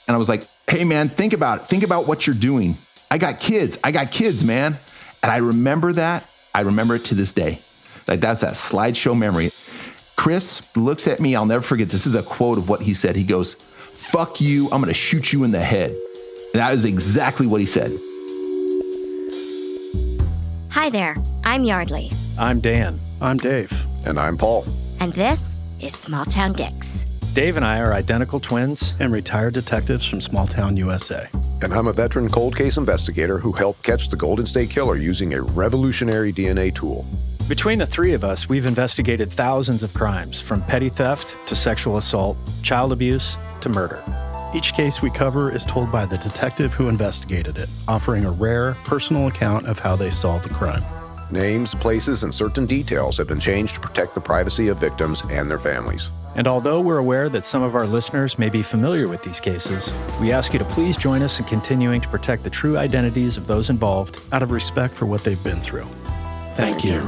And I was like, hey, man, think about it. Think about what you're doing. I got kids, man. And I remember that. I remember it to this day. Like, that's that slideshow memory. Chris looks at me. I'll never forget. This is a quote of what he said. He goes, fuck you. I'm going to shoot you in the head. And that is exactly what he said. Hi there. I'm Yardley. I'm Dan. I'm Dave. And I'm Paul. And this is Small Town Dicks. Dave and I are identical twins and retired detectives from Small Town USA. And I'm a veteran cold case investigator who helped catch the Golden State Killer using a revolutionary DNA tool. Between the three of us, we've investigated thousands of crimes, from petty theft to sexual assault, child abuse to murder. Each case we cover is told by the detective who investigated it, offering a rare, personal account of how they solved the crime. Names, places, and certain details have been changed to protect the privacy of victims and their families. And although we're aware that some of our listeners may be familiar with these cases, we ask you to please join us in continuing to protect the true identities of those involved out of respect for what they've been through. Thank you.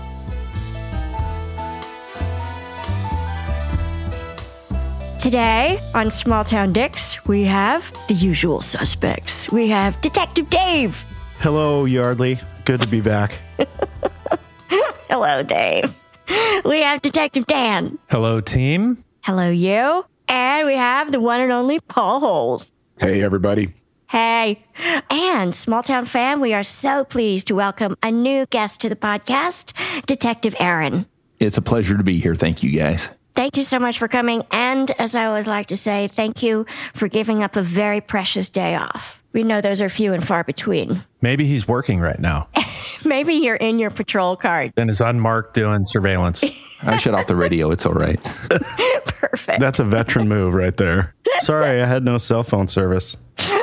Today on Small Town Dicks, we have the usual suspects. We have Detective Dave. Hello, Yardley. Good to be back. Hello, Dave. We have Detective Dan. Hello, team. Hello, you. And we have the one and only Paul Holes. Hey, everybody. Hey. And Small Town fam, we are so pleased to welcome a new guest to the podcast, Detective Aaron. It's a pleasure to be here. Thank you, guys. Thank you so much for coming. And as I always like to say, thank you for giving up a very precious day off. We know those are few and far between. Maybe he's working right now. Maybe you're in your patrol card. And is unmarked doing surveillance. I shut off the radio. It's all right. Perfect. That's a veteran move right there. Sorry, I had no cell phone service.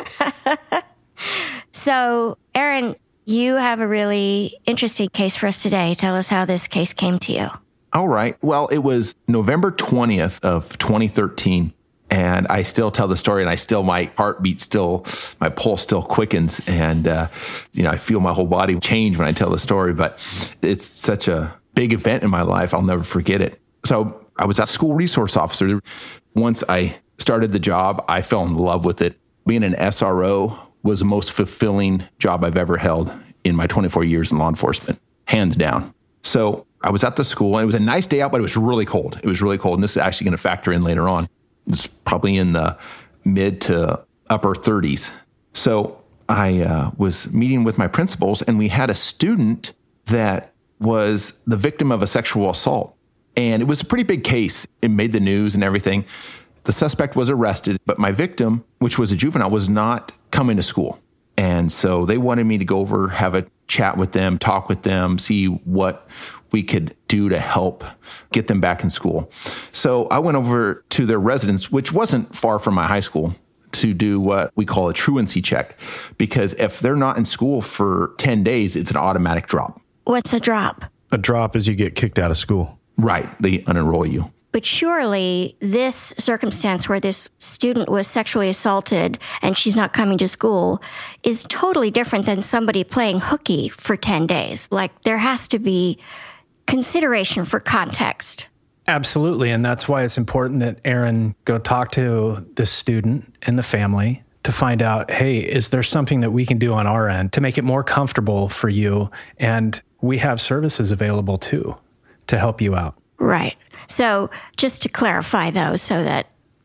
So, Aaron, you have a really interesting case for us today. Tell us how this case came to you. All right. Well, it was November 20th of 2013. And I still tell the story, and my heartbeat my pulse still quickens. And, I feel my whole body change when I tell the story. But it's such a big event in my life. I'll never forget it. So I was a school resource officer. Once I started the job, I fell in love with it. Being an SRO was the most fulfilling job I've ever held in my 24 years in law enforcement, hands down. So I was at the school, and it was a nice day out, but it was really cold. It was really cold. And this is actually going to factor in later on. It was probably in the mid to upper 30s. So I was meeting with my principals, and we had a student that was the victim of a sexual assault. And it was a pretty big case. It made the news and everything. The suspect was arrested, but my victim, which was a juvenile, was not coming to school. And so they wanted me to go over, have a chat with them, talk with them, see what we could do to help get them back in school. So I went over to their residence, which wasn't far from my high school, to do what we call a truancy check. Because if they're not in school for 10 days, it's an automatic drop. What's a drop? A drop is you get kicked out of school. Right. They unenroll you. But surely this circumstance where this student was sexually assaulted and she's not coming to school is totally different than somebody playing hooky for 10 days. Like, there has to be consideration for context. Absolutely. And that's why it's important that Aaron go talk to this student and the family to find out, hey, is there something that we can do on our end to make it more comfortable for you? And we have services available too to help you out. Right. So just to clarify, though, so that,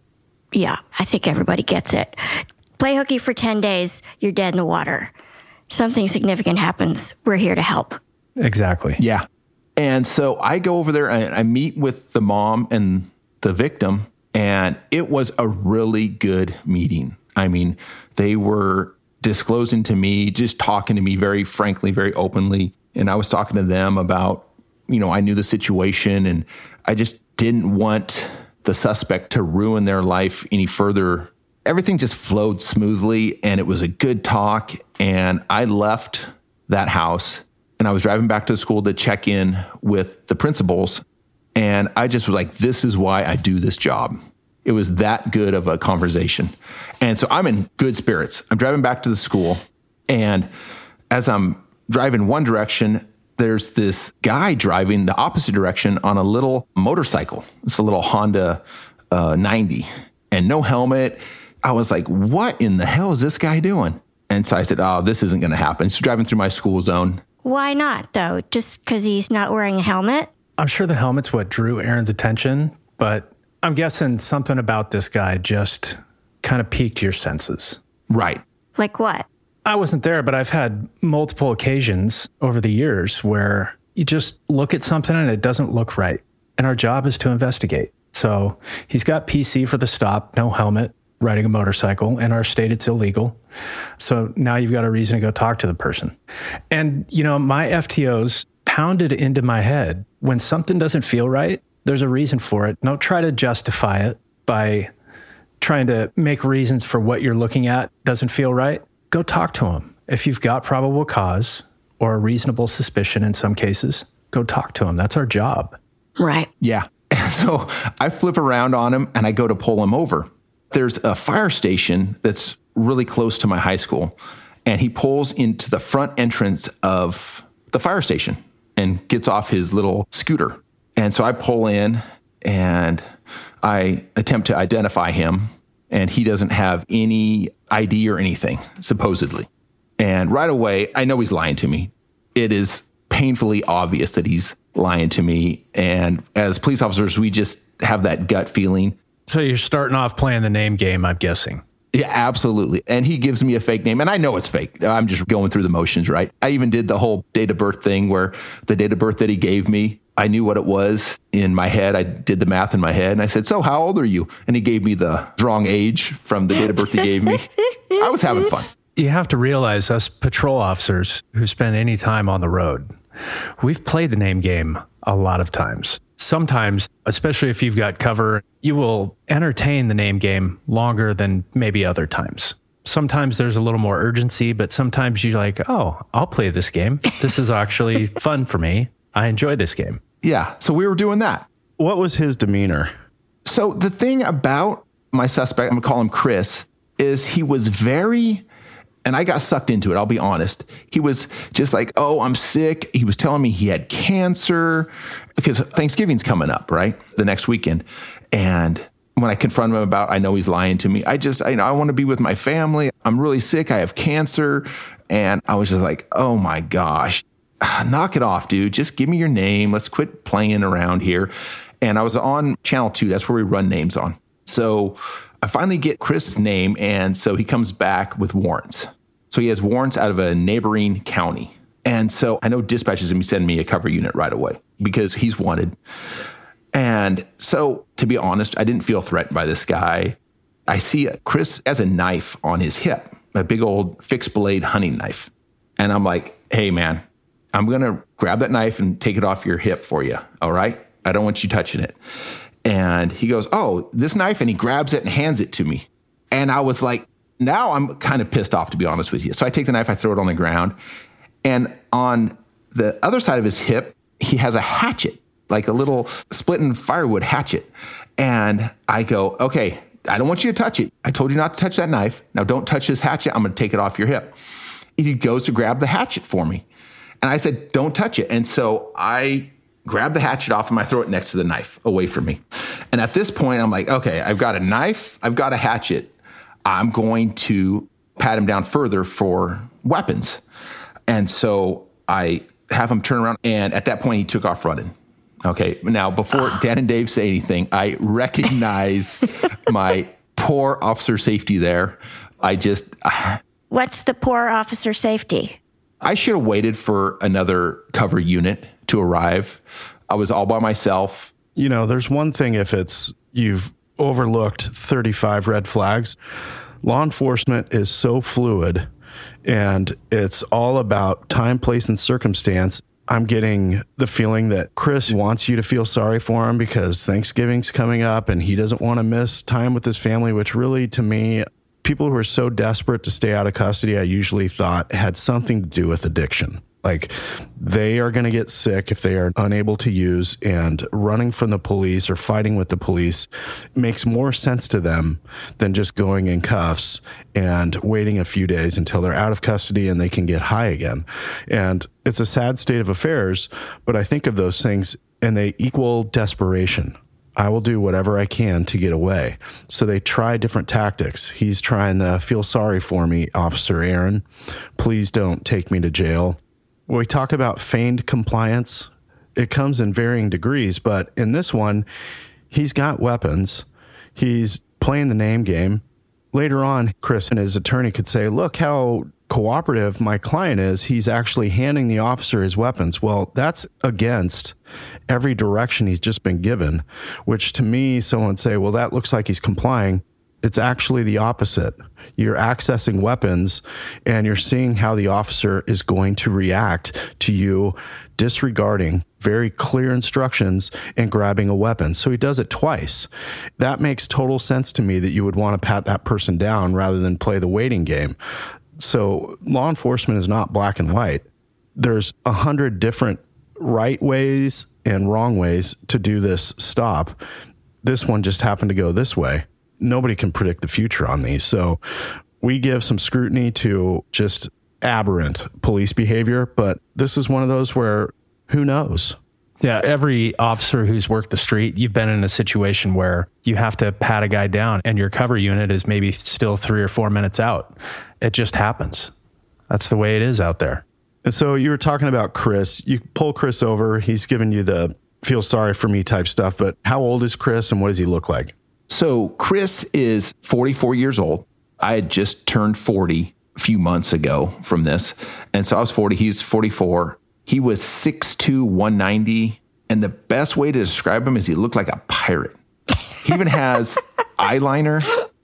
I think everybody gets it. Play hooky for 10 days, you're dead in the water. Something significant happens, we're here to help. Exactly. Yeah. And so I go over there and I meet with the mom and the victim, and it was a really good meeting. I mean, they were disclosing to me, just talking to me very frankly, very openly. And I was talking to them about, I knew the situation, and I just didn't want the suspect to ruin their life any further. Everything just flowed smoothly, and it was a good talk. And I left that house, and I was driving back to the school to check in with the principals. And I just was like, this is why I do this job. It was that good of a conversation. And so I'm in good spirits. I'm driving back to the school, and as I'm driving one direction, there's this guy driving the opposite direction on a little motorcycle. It's a little Honda 90, and no helmet. I was like, what in the hell is this guy doing? And so I said, oh, this isn't going to happen. So driving through my school zone. Why not, though? Just because he's not wearing a helmet? I'm sure the helmet's what drew Aaron's attention, but I'm guessing something about this guy just kind of piqued your senses. Right. Like what? I wasn't there, but I've had multiple occasions over the years where you just look at something and it doesn't look right. And our job is to investigate. So he's got PC for the stop, no helmet, riding a motorcycle. In our state, it's illegal. So now you've got a reason to go talk to the person. And, my FTOs pounded into my head, when something doesn't feel right, there's a reason for it. Don't try to justify it by trying to make reasons for what you're looking at doesn't feel right. Go talk to him. If you've got probable cause or a reasonable suspicion in some cases, go talk to him. That's our job. Right. Yeah. And so I flip around on him and I go to pull him over. There's a fire station that's really close to my high school. And he pulls into the front entrance of the fire station and gets off his little scooter. And so I pull in and I attempt to identify him. And he doesn't have any ID or anything, supposedly. And right away, I know he's lying to me. It is painfully obvious that he's lying to me. And as police officers, we just have that gut feeling. So you're starting off playing the name game, I'm guessing. Yeah, absolutely. And he gives me a fake name, and I know it's fake. I'm just going through the motions, right? I even did the whole date of birth thing where the date of birth that he gave me, I knew what it was in my head. I did the math in my head, and I said, so how old are you? And he gave me the wrong age from the date of birth he gave me. I was having fun. You have to realize, us patrol officers who spend any time on the road, we've played the name game a lot of times. Sometimes, especially if you've got cover, you will entertain the name game longer than maybe other times. Sometimes there's a little more urgency, but sometimes you're like, oh, I'll play this game. This is actually fun for me. I enjoy this game. Yeah, so we were doing that. What was his demeanor? So the thing about my suspect, I'm going to call him Chris, is he was very... And I got sucked into it, I'll be honest. He was just like, oh, I'm sick. He was telling me he had cancer because Thanksgiving's coming up, right? The next weekend. And when I confront him about, I know he's lying to me. I want to be with my family. I'm really sick. I have cancer. And I was just like, oh my gosh, knock it off, dude. Just give me your name. Let's quit playing around here. And I was on Channel 2. That's where we run names on. So I finally get Chris's name, and so he comes back with warrants. So he has warrants out of a neighboring county. And so I know dispatch is going to send me a cover unit right away because he's wanted. And so, to be honest, I didn't feel threatened by this guy. I see Chris has a knife on his hip, a big old fixed blade hunting knife. And I'm like, hey, man, I'm going to grab that knife and take it off your hip for you. All right? I don't want you touching it. And he goes, oh, this knife, and he grabs it and hands it to me. And I was like, now I'm kind of pissed off, to be honest with you. So I take the knife, I throw it on the ground. And on the other side of his hip, he has a hatchet, like a little splitting firewood hatchet. And I go, okay, I don't want you to touch it. I told you not to touch that knife. Now don't touch this hatchet. I'm going to take it off your hip. He goes to grab the hatchet for me. And I said, don't touch it. And so I grab the hatchet off him. I throw it next to the knife away from me. And at this point, I'm like, okay, I've got a knife. I've got a hatchet. I'm going to pat him down further for weapons. And so I have him turn around. And at that point, he took off running. Okay. Now, before Dan and Dave say anything, I recognize my poor officer safety there. What's the poor officer safety? I should have waited for another cover unit to arrive. I was all by myself. You know, there's one thing if you've overlooked 35 red flags. Law enforcement is so fluid, and it's all about time, place, and circumstance. I'm getting the feeling that Chris wants you to feel sorry for him because Thanksgiving's coming up and he doesn't want to miss time with his family, which really, to me, people who are so desperate to stay out of custody, I usually thought had something to do with addiction. Like, they are going to get sick if they are unable to use, and running from the police or fighting with the police makes more sense to them than just going in cuffs and waiting a few days until they're out of custody and they can get high again. And it's a sad state of affairs, but I think of those things and they equal desperation. I will do whatever I can to get away. So they try different tactics. He's trying to feel sorry for me, Officer Aaron. Please don't take me to jail. When we talk about feigned compliance, it comes in varying degrees, but in this one, he's got weapons. He's playing the name game. Later on, Chris and his attorney could say, look how cooperative my client is. He's actually handing the officer his weapons. Well, that's against every direction he's just been given, which to me, someone would say, well, that looks like he's complying. It's actually the opposite. You're accessing weapons and you're seeing how the officer is going to react to you disregarding very clear instructions and grabbing a weapon. So he does it twice. That makes total sense to me that you would want to pat that person down rather than play the waiting game. So law enforcement is not black and white. There's 100 different right ways and wrong ways to do this stop. This one just happened to go this way. Nobody can predict the future on these. So we give some scrutiny to just aberrant police behavior, but this is one of those where who knows? Yeah, every officer who's worked the street, you've been in a situation where you have to pat a guy down and your cover unit is maybe still 3 or 4 minutes out. It just happens. That's the way it is out there. And so you were talking about Chris. You pull Chris over. He's giving you the feel sorry for me type stuff, but how old is Chris and what does he look like? So Chris is 44 years old. I had just turned 40 a few months ago from this. And so I was 40. He's 44. He was 6'2", 190. And the best way to describe him is he looked like a pirate. He even has eyeliner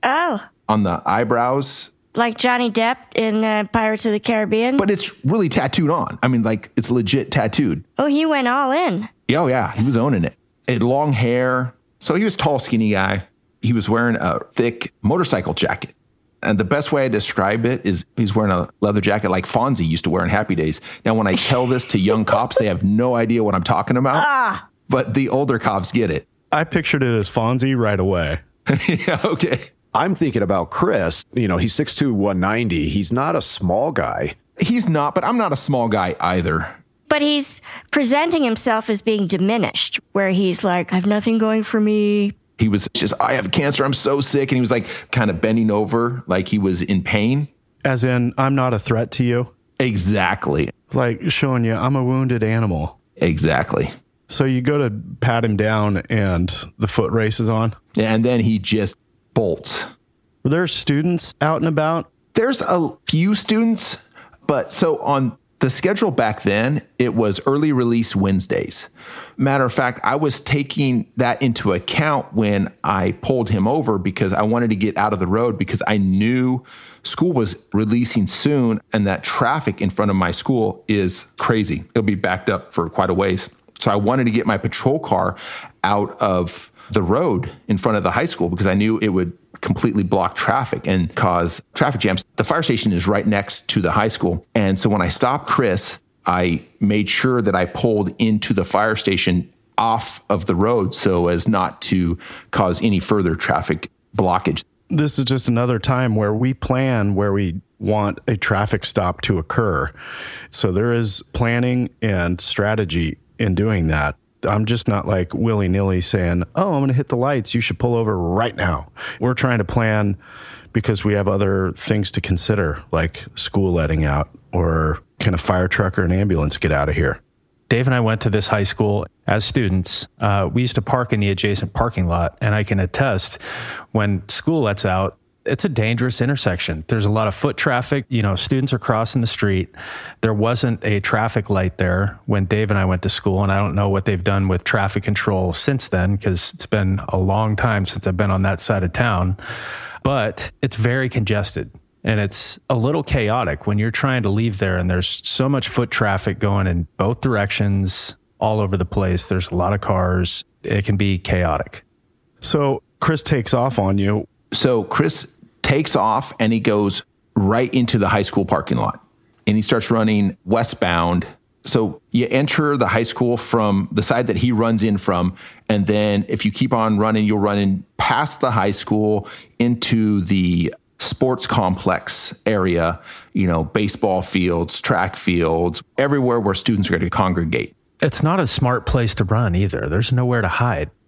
on the eyebrows. Like Johnny Depp in Pirates of the Caribbean. But it's really tattooed on. I mean, like, it's legit tattooed. Oh, he went all in. Oh, yeah. He was owning it. He had long hair. So he was a tall, skinny guy. He was wearing a thick motorcycle jacket. And the best way I describe it is he's wearing a leather jacket like Fonzie used to wear in Happy Days. Now, when I tell this to young cops, they have no idea what I'm talking about. But the older cops get it. I pictured it as Fonzie right away. Yeah, okay. I'm thinking about Chris. You know, he's 6'2", 190. He's not a small guy. He's not, but I'm not a small guy either. But he's presenting himself as being diminished, where he's like, I have nothing going for me. He was just, I have cancer, I'm so sick. And he was like kind of bending over like he was in pain. As in, I'm not a threat to you? Exactly. Like showing you, I'm a wounded animal. Exactly. So you go to pat him down and the foot race is on? And then he just bolts. Were there students out and about? There's a few students, but so on the schedule back then, it was early release Wednesdays. Matter of fact, I was taking that into account when I pulled him over because I wanted to get out of the road because I knew school was releasing soon and that traffic in front of my school is crazy. It'll be backed up for quite a ways. So I wanted to get my patrol car out of the road in front of the high school because I knew it would completely block traffic and cause traffic jams. The fire station is right next to the high school. And so when I stopped Chris, I made sure that I pulled into the fire station off of the road so as not to cause any further traffic blockage. This is just another time where we plan where we want a traffic stop to occur. So there is planning and strategy in doing that. I'm just not like willy-nilly saying, oh, I'm going to hit the lights. You should pull over right now. We're trying to plan because we have other things to consider, like school letting out or can a fire truck or an ambulance get out of here? Dave and I went to this high school as students. We used to park in the adjacent parking lot, and I can attest when school lets out, it's a dangerous intersection. There's a lot of foot traffic. You know, students are crossing the street. There wasn't a traffic light there when Dave and I went to school, and I don't know what they've done with traffic control since then because it's been a long time since I've been on that side of town. But it's very congested, and it's a little chaotic when you're trying to leave there, and there's so much foot traffic going in both directions all over the place. There's a lot of cars. It can be chaotic. So Chris takes off on you. So Chris takes off and he goes right into the high school parking lot and he starts running westbound. So you enter the high school from the side that he runs in from. And then if you keep on running, you'll run in past the high school into the sports complex area, you know, baseball fields, track fields, everywhere where students are going to congregate. It's not a smart place to run either. There's nowhere to hide.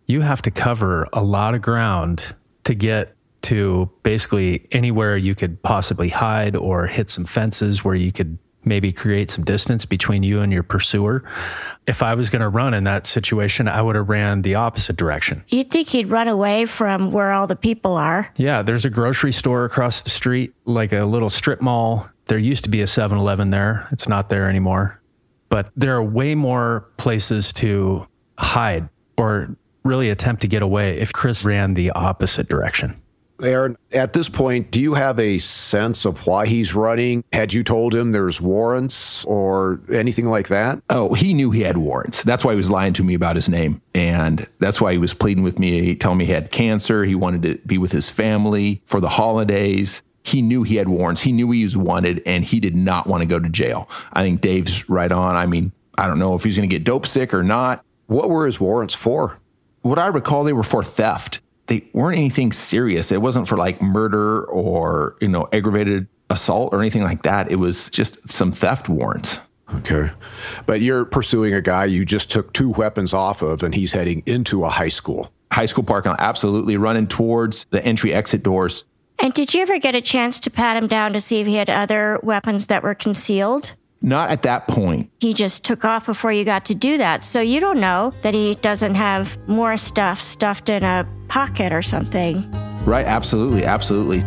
you have to cover a lot of ground to get to basically anywhere you could possibly hide or hit some fences where you could maybe create some distance between you and your pursuer. If I was going to run in that situation, I would have ran the opposite direction. You'd think he'd run away from where all the people are. Yeah, there's a grocery store across the street, like a little strip mall. There used to be a 7-Eleven there. It's not there anymore. But there are way more places to hide or really attempt to get away if Chris ran the opposite direction. Aaron, at this point, do you have a sense of why he's running? Had you told him there's warrants or anything like that? Oh, he knew he had warrants. That's why he was lying to me about his name. And that's why he was pleading with me, telling me he had cancer. He wanted to be with his family for the holidays. He knew he had warrants. He knew he was wanted, and he did not want to go to jail. I think Dave's right on. I mean, I don't know if he's going to get dope sick or not. What were his warrants for? What I recall, they were for theft. They weren't anything serious. It wasn't for like murder or, aggravated assault or anything like that. It was just some theft warrants. Okay. But you're pursuing a guy you just took 2 weapons off of, and he's heading into a high school. High school parking lot, absolutely, running towards the entry-exit doors. And did you ever get a chance to pat him down to see if he had other weapons that were concealed? Not at that point. He just took off before you got to do that. So you don't know that he doesn't have more stuff stuffed in a pocket or something. Right, absolutely, absolutely.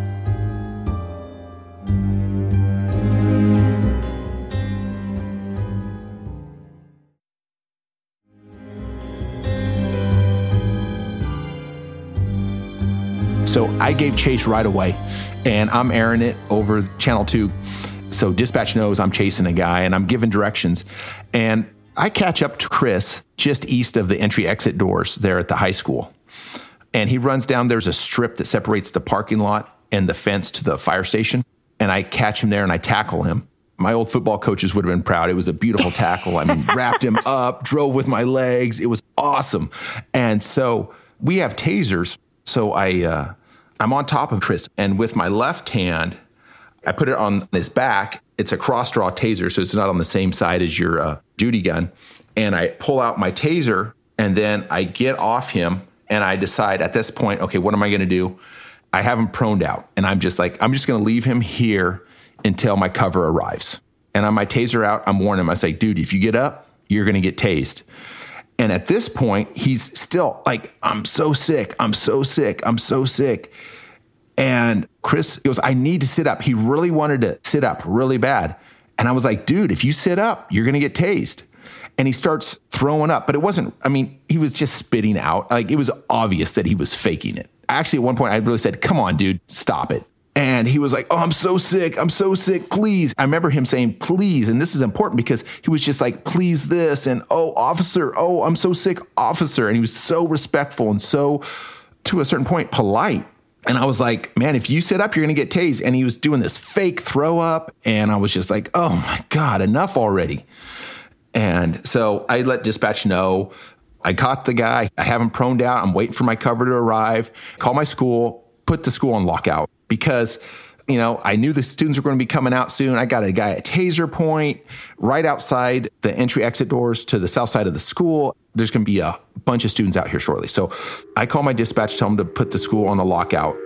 So I gave chase right away, and I'm airing it over Channel 2. So dispatch knows I'm chasing a guy, and I'm giving directions. And I catch up to Chris just east of the entry-exit doors there at the high school. And he runs down. There's a strip that separates the parking lot and the fence to the fire station. And I catch him there, and I tackle him. My old football coaches would have been proud. It was a beautiful tackle. I mean, wrapped him up, drove with my legs. It was awesome. And so we have tasers. So I'm on top of Chris, and with my left hand, I put it on his back. It's a cross-draw taser, so it's not on the same side as your duty gun. And I pull out my taser, and then I get off him, and I decide at this point, okay, what am I going to do? I have him proned out, and I'm just going to leave him here until my cover arrives. And on my taser out, I'm warning him. I say, dude, if you get up, you're going to get tased. And at this point, he's still like, I'm so sick. I'm so sick. I'm so sick. And Chris goes, I need to sit up. He really wanted to sit up really bad. And I was like, dude, if you sit up, you're going to get tased. And he starts throwing up. But it wasn't, he was just spitting out. Like, it was obvious that he was faking it. Actually, at one point, I really said, come on, dude, stop it. And he was like, oh, I'm so sick, please. I remember him saying, please. And this is important because he was just like, please this. And, oh, officer, oh, I'm so sick, officer. And he was so respectful and so, to a certain point, polite. And I was like, man, if you sit up, you're going to get tased. And he was doing this fake throw up. And I was just like, oh, my God, enough already. And so I let dispatch know. I caught the guy. I have him proned out. I'm waiting for my cover to arrive. Call my school, put the school on lockout. Because, I knew the students were going to be coming out soon. I got a guy at Taser Point right outside the entry-exit doors to the south side of the school. There's going to be a bunch of students out here shortly. So I call my dispatch, tell them to put the school on the lockout.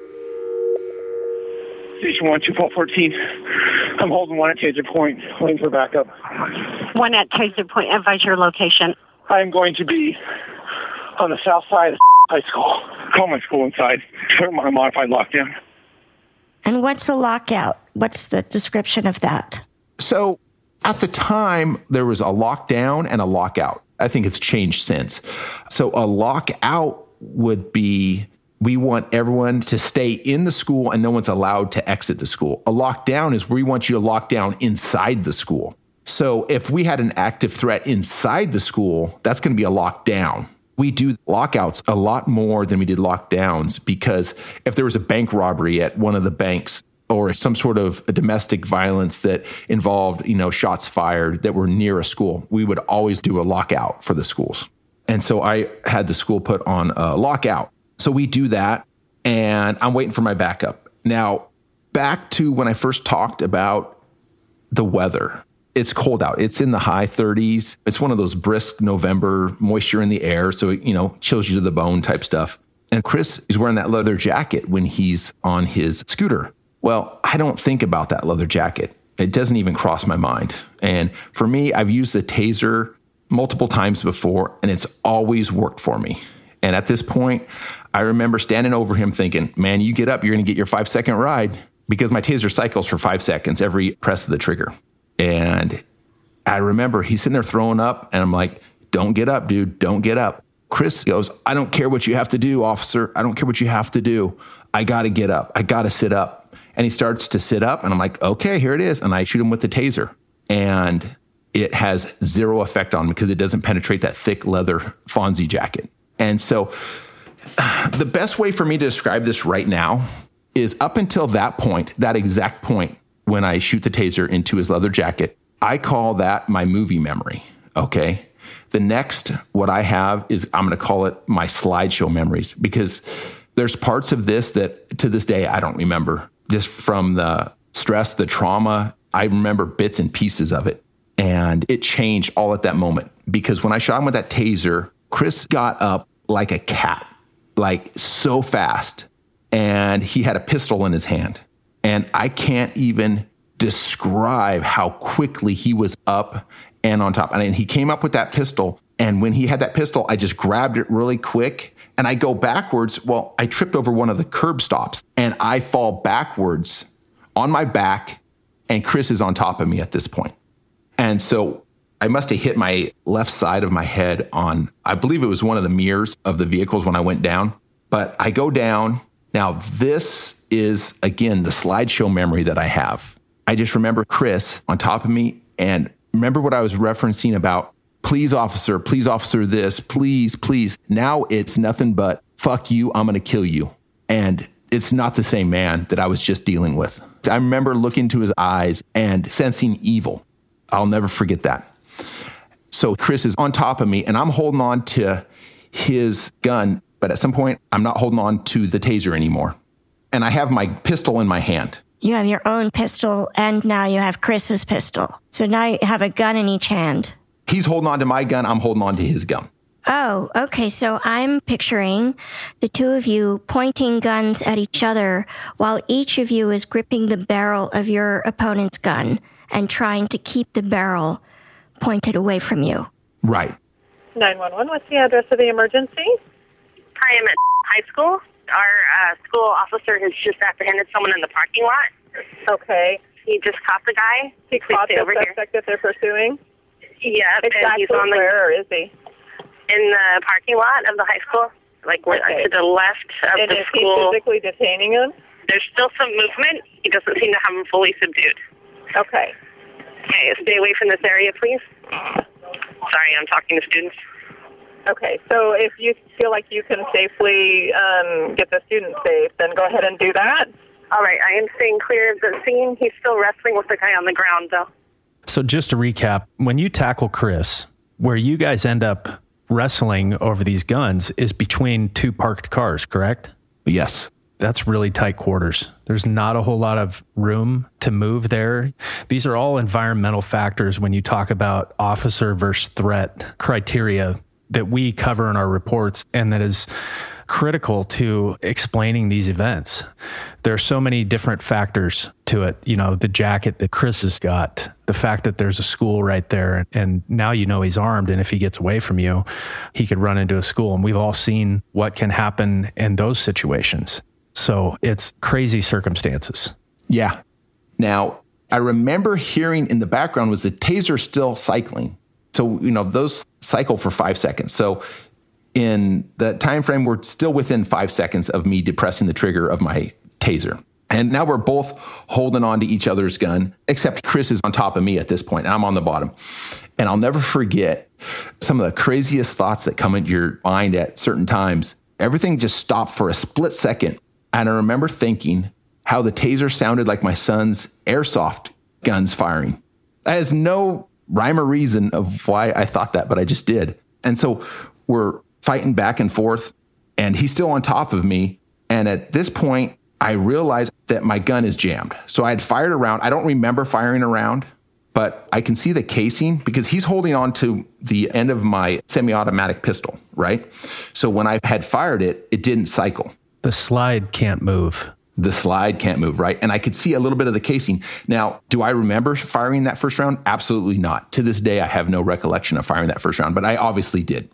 Station 1, 214. I'm holding 1 at Taser Point, waiting for backup. 1 at Taser Point. Advise your location. I'm going to be on the south side of high school. Call my school inside. Turn my modified lockdown. And what's a lockout? What's the description of that? So at the time, there was a lockdown and a lockout. I think it's changed since. So a lockout would be, we want everyone to stay in the school and no one's allowed to exit the school. A lockdown is we want you to lock down inside the school. So if we had an active threat inside the school, that's going to be a lockdown. We do lockouts a lot more than we did lockdowns because if there was a bank robbery at one of the banks or some sort of domestic violence that involved, shots fired that were near a school, we would always do a lockout for the schools. And so I had the school put on a lockout. So we do that, and I'm waiting for my backup. Now, back to when I first talked about the weather. It's cold out. It's in the high 30s. It's one of those brisk November, moisture in the air. So, chills you to the bone type stuff. And Chris is wearing that leather jacket when he's on his scooter. Well, I don't think about that leather jacket. It doesn't even cross my mind. And for me, I've used the taser multiple times before, and it's always worked for me. And at this point, I remember standing over him thinking, man, you get up, you're going to get your 5-second ride, because my taser cycles for 5 seconds every press of the trigger. And I remember he's sitting there throwing up, and I'm like, don't get up, dude, don't get up. Chris goes, I don't care what you have to do, officer. I don't care what you have to do. I got to get up. I got to sit up. And he starts to sit up, and I'm like, okay, here it is. And I shoot him with the taser. And it has zero effect on him because it doesn't penetrate that thick leather Fonzie jacket. And so the best way for me to describe this right now is up until that point, that exact point when I shoot the taser into his leather jacket, I call that my movie memory, okay? The next, what I have is, I'm going to call it my slideshow memories, because there's parts of this that to this day I don't remember. Just from the stress, the trauma, I remember bits and pieces of it. And it changed all at that moment, because when I shot him with that taser, Chris got up like a cat, like so fast. And he had a pistol in his hand. And I can't even describe how quickly he was up and on top. And he came up with that pistol. And when he had that pistol, I just grabbed it really quick. And I go backwards. Well, I tripped over one of the curb stops and I fall backwards on my back. And Chris is on top of me at this point. And so I must have hit my left side of my head on, I believe it was one of the mirrors of the vehicles when I went down. But I go down. Now, this is, again, the slideshow memory that I have. I just remember Chris on top of me, and remember what I was referencing about, please, officer, this, please, please. Now it's nothing but, fuck you, I'm going to kill you. And it's not the same man that I was just dealing with. I remember looking into his eyes and sensing evil. I'll never forget that. So Chris is on top of me, and I'm holding on to his gun. But at some point, I'm not holding on to the taser anymore. And I have my pistol in my hand. You have your own pistol, and now you have Chris's pistol. So now you have a gun in each hand. He's holding on to my gun. I'm holding on to his gun. Oh, okay. So I'm picturing the two of you pointing guns at each other while each of you is gripping the barrel of your opponent's gun and trying to keep the barrel pointed away from you. Right. 911, what's the address of the emergency? Hi, I'm at high school. Our school officer has just apprehended someone in the parking lot. Okay. He just caught the guy. He caught the suspect that they're pursuing? Yeah. Exactly. And he's where is he? In the parking lot of the high school, like to the left of and the is school. He physically detaining him? There's still some movement. He doesn't seem to have him fully subdued. Okay. Okay, stay away from this area, please. Sorry, I'm talking to students. Okay, so if you feel like you can safely get the student safe, then go ahead and do that. All right, I am staying clear of the scene. He's still wrestling with the guy on the ground, though. So just to recap, when you tackle Chris, where you guys end up wrestling over these guns is between two parked cars, correct? Yes. That's really tight quarters. There's not a whole lot of room to move there. These are all environmental factors when you talk about officer versus threat criteria that we cover in our reports, and that is critical to explaining these events. There are so many different factors to it. You know, the jacket that Chris has got, the fact that there's a school right there, and now you know he's armed, and if he gets away from you, he could run into a school. And we've all seen what can happen in those situations. So it's crazy circumstances. Yeah. Now, I remember hearing in the background was the taser still cycling. So, you know, those cycle for 5 seconds. So in the time frame, we're still within 5 seconds of me depressing the trigger of my taser. And now we're both holding on to each other's gun, except Chris is on top of me at this point, and I'm on the bottom. And I'll never forget some of the craziest thoughts that come into your mind at certain times. Everything just stopped for a split second. And I remember thinking how the taser sounded like my son's airsoft guns firing. That has no rhyme or reason of why I thought that, but I just did. And so we're fighting back and forth, and he's still on top of me. And at this point, I realized that my gun is jammed. So I had fired around. I don't remember firing around, but I can see the casing because he's holding on to the end of my semi-automatic pistol, right? So when I had fired it, it didn't cycle. The slide can't move. The slide can't move, right? And I could see a little bit of the casing. Now, do I remember firing that first round? Absolutely not. To this day, I have no recollection of firing that first round, but I obviously did.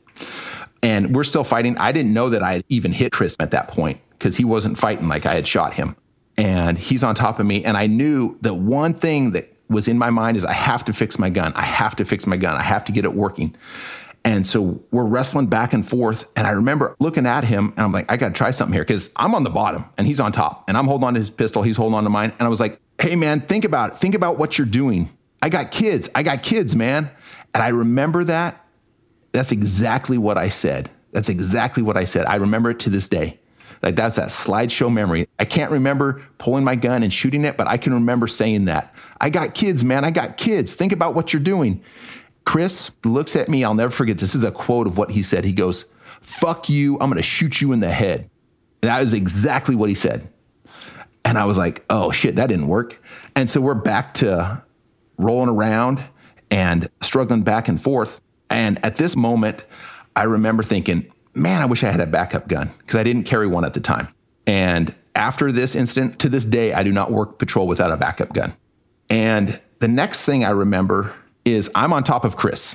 And we're still fighting. I didn't know that I had even hit Chris at that point because he wasn't fighting like I had shot him. And he's on top of me. And I knew the one thing that was in my mind is I have to fix my gun. I have to fix my gun. I have to get it working. And so we're wrestling back and forth. And I remember looking at him and I'm like, I got to try something here because I'm on the bottom and he's on top and I'm holding on to his pistol. He's holding on to mine. And I was like, hey, man, think about it. Think about what you're doing. I got kids, man. And I remember that. That's exactly what I said. That's exactly what I said. I remember it to this day. Like that's that slideshow memory. I can't remember pulling my gun and shooting it, but I can remember saying that. I got kids, man. I got kids. Think about what you're doing. Chris looks at me. I'll never forget. This is a quote of what he said. He goes, fuck you. I'm going to shoot you in the head. That is exactly what he said. And I was like, oh shit, that didn't work. And so we're back to rolling around and struggling back and forth. And at this moment, I remember thinking, man, I wish I had a backup gun because I didn't carry one at the time. And after this incident, to this day, I do not work patrol without a backup gun. And the next thing I remember is I'm on top of Chris.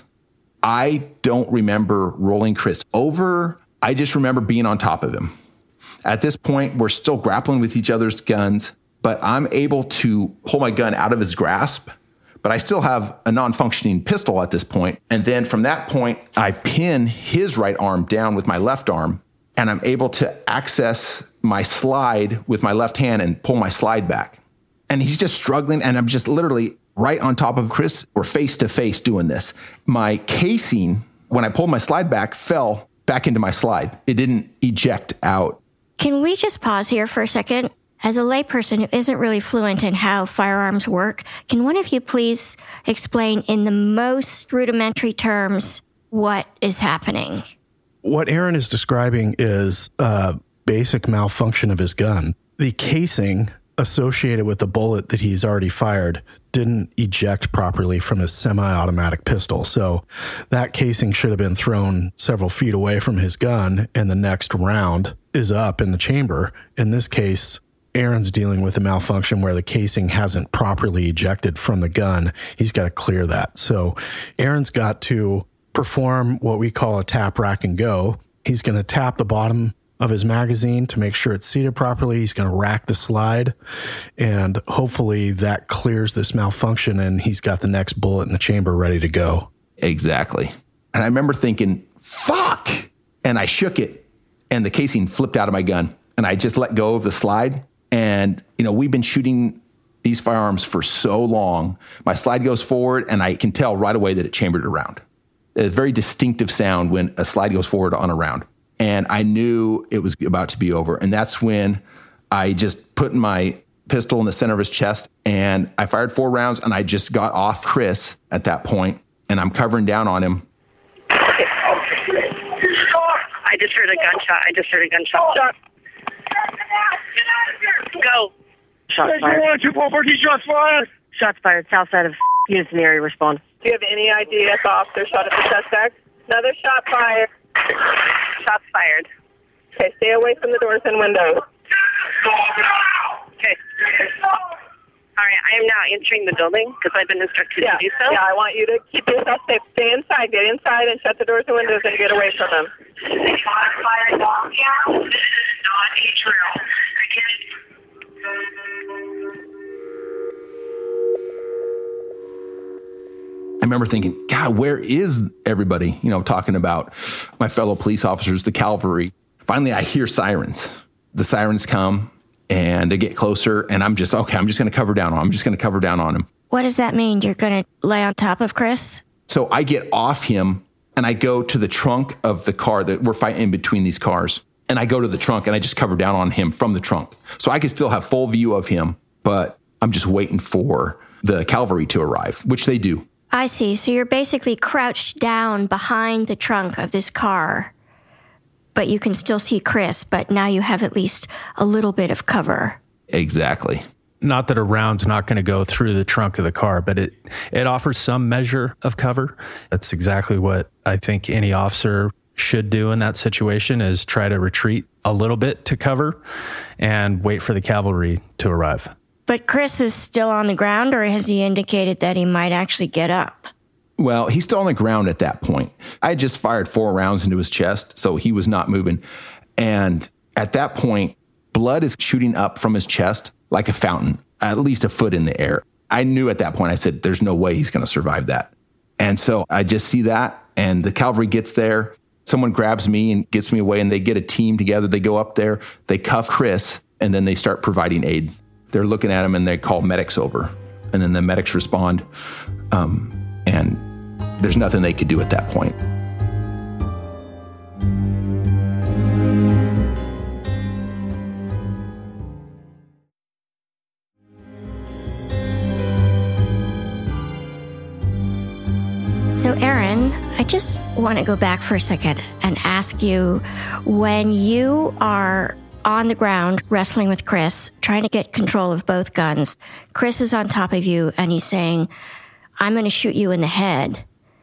I don't remember rolling Chris over. I just remember being on top of him. At this point, we're still grappling with each other's guns, but I'm able to pull my gun out of his grasp, but I still have a non-functioning pistol at this point. And then from that point, I pin his right arm down with my left arm, and I'm able to access my slide with my left hand and pull my slide back. And he's just struggling, and I'm just literally right on top of Chris. We're face to face doing this. My casing, when I pulled my slide back, fell back into my slide. It didn't eject out. Can we just pause here for a second? As a layperson who isn't really fluent in how firearms work, can one of you please explain in the most rudimentary terms what is happening? What Aaron is describing is a basic malfunction of his gun. The casing associated with the bullet that he's already fired didn't eject properly from his semi-automatic pistol. So that casing should have been thrown several feet away from his gun, and the next round is up in the chamber. In this case, Aaron's dealing with a malfunction where the casing hasn't properly ejected from the gun. He's got to clear that. So Aaron's got to perform what we call a tap, rack, and go. He's going to tap the bottom of his magazine to make sure it's seated properly. He's going to rack the slide, and hopefully that clears this malfunction, and he's got the next bullet in the chamber ready to go. Exactly. And I remember thinking, fuck! And I shook it, and the casing flipped out of my gun, and I just let go of the slide. And, you know, we've been shooting these firearms for so long. My slide goes forward, and I can tell right away that it chambered around. A very distinctive sound when a slide goes forward on a round. And I knew it was about to be over. And that's when I just put my pistol in the center of his chest, and I fired 4 rounds, and I just got off Chris at that point, and I'm covering down on him. I just heard a gunshot. Go. Shots fired. 244, shots fired. Shots fired. South side of units in the area respond. Do you have any idea if the officer shot at the suspect? Another shot fired. Shots fired. Okay, stay away from the doors and windows. Okay. All right, I am now entering the building because I've been instructed to do so. Yeah, I want you to keep yourself safe. Stay inside. Get inside and shut the doors and windows and get away from them. Shots fired. Yeah. This is not a drill. I remember thinking, God, where is everybody? You know, talking about my fellow police officers, the cavalry. Finally, I hear sirens. The sirens come and they get closer, and I'm just going to cover down on him. I'm just going to cover down on him. What does that mean? You're going to lay on top of Chris? So I get off him and I go to the trunk of the car that we're fighting in between these cars. And I go to the trunk and I just cover down on him from the trunk. So I can still have full view of him, but I'm just waiting for the cavalry to arrive, which they do. I see. So you're basically crouched down behind the trunk of this car, but you can still see Chris, but now you have at least a little bit of cover. Exactly. Not that a round's not going to go through the trunk of the car, but it offers some measure of cover. That's exactly what I think any officer should do in that situation, is try to retreat a little bit to cover and wait for the cavalry to arrive. But Chris is still on the ground, or has he indicated that he might actually get up? Well, he's still on the ground at that point. I had just fired 4 rounds into his chest, so he was not moving. And at that point, blood is shooting up from his chest like a fountain, at least a foot in the air. I knew at that point, I said, there's no way he's going to survive that. And so I just see that, and the cavalry gets there. Someone grabs me and gets me away, and they get a team together. They go up there, they cuff Chris, and then they start providing aid. They're looking at him, and they call medics over. And then the medics respond, and there's nothing they could do at that point. So, Aaron, I just want to go back for a second and ask you, when you are on the ground wrestling with Chris, trying to get control of both guns, Chris is on top of you and he's saying, I'm going to shoot you in the head.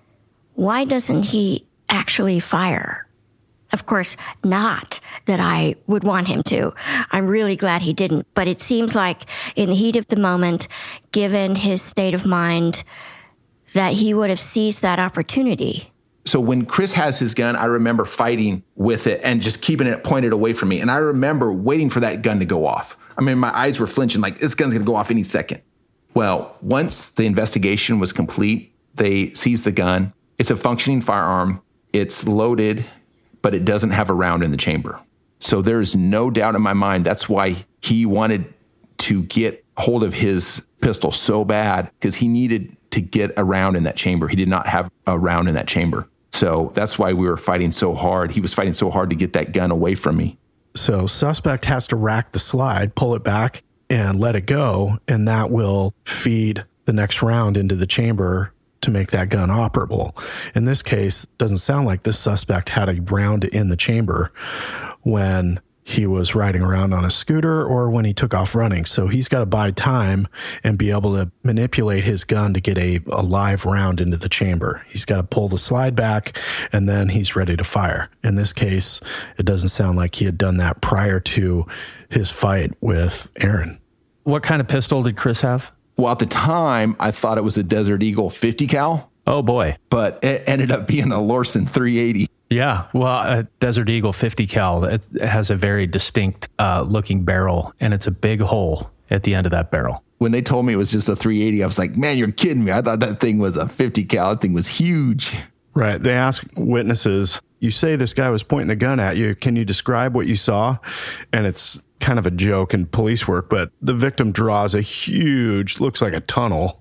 Why doesn't he actually fire? Of course, not that I would want him to. I'm really glad he didn't. But it seems like in the heat of the moment, given his state of mind, that he would have seized that opportunity. So when Chris has his gun, I remember fighting with it and just keeping it pointed away from me. And I remember waiting for that gun to go off. I mean, my eyes were flinching like this gun's going to go off any second. Well, once the investigation was complete, they seized the gun. It's a functioning firearm. It's loaded, but it doesn't have a round in the chamber. So there's no doubt in my mind that's why he wanted to get hold of his pistol so bad, because he needed to get a round in that chamber. He did not have a round in that chamber. So that's why we were fighting so hard. He was fighting so hard to get that gun away from me. So suspect has to rack the slide, pull it back, and let it go, and that will feed the next round into the chamber to make that gun operable. In this case, it doesn't sound like this suspect had a round in the chamber when he was riding around on a scooter or when he took off running. So he's got to buy time and be able to manipulate his gun to get a live round into the chamber. He's got to pull the slide back, and then he's ready to fire. In this case, it doesn't sound like he had done that prior to his fight with Aaron. What kind of pistol did Chris have? Well, at the time, I thought it was a Desert Eagle 50 cal. Oh, boy. But it ended up being a Lorsen 380. Yeah, well, a Desert Eagle 50 cal, it has a very distinct looking barrel, and it's a big hole at the end of that barrel. When they told me it was just a 380, I was like, man, you're kidding me. I thought that thing was a 50 cal. That thing was huge. Right. They ask witnesses, you say this guy was pointing a gun at you. Can you describe what you saw? And it's kind of a joke in police work, but the victim draws a huge, looks like a tunnel,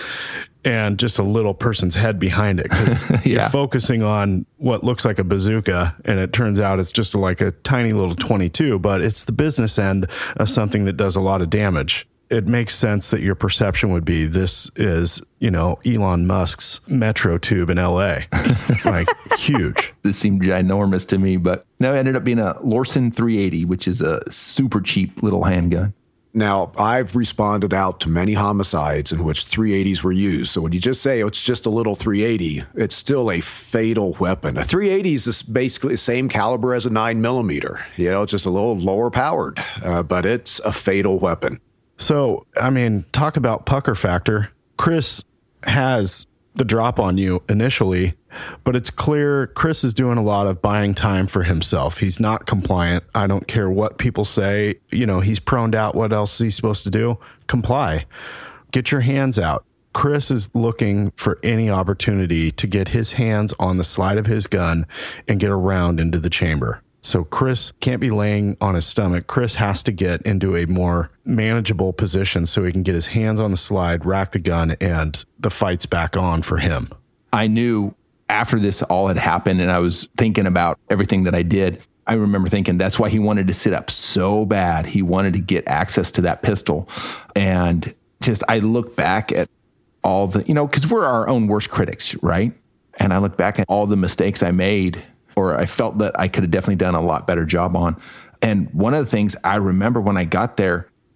and just a little person's head behind it, because you're focusing on what looks like a bazooka, and it turns out it's just like a tiny little 22, but it's the business end of something that does a lot of damage. It makes sense that your perception would be this is, Elon Musk's metro tube in LA. Like, huge. It seemed ginormous to me, but no, it ended up being a Lorsen 380, which is a super cheap little handgun. Now, I've responded out to many homicides in which 380s were used. So when you just say, it's just a little 380, it's still a fatal weapon. A 380 is basically the same caliber as a 9mm. It's just a little lower powered, but it's a fatal weapon. So, talk about pucker factor. Chris has the drop on you initially, but it's clear Chris is doing a lot of buying time for himself. He's not compliant. I don't care what people say. He's proned out. What else is he supposed to do? Comply. Get your hands out. Chris is looking for any opportunity to get his hands on the slide of his gun and get a round into the chamber. So Chris can't be laying on his stomach. Chris has to get into a more manageable position so he can get his hands on the slide, rack the gun, and the fight's back on for him. I knew after this all had happened and I was thinking about everything that I did, I remember thinking that's why he wanted to sit up so bad. He wanted to get access to that pistol. And I look back at all the, because we're our own worst critics, right? And I look back at all the mistakes I made, or I felt that I could have definitely done a lot better job on. And one of the things I remember when I got there,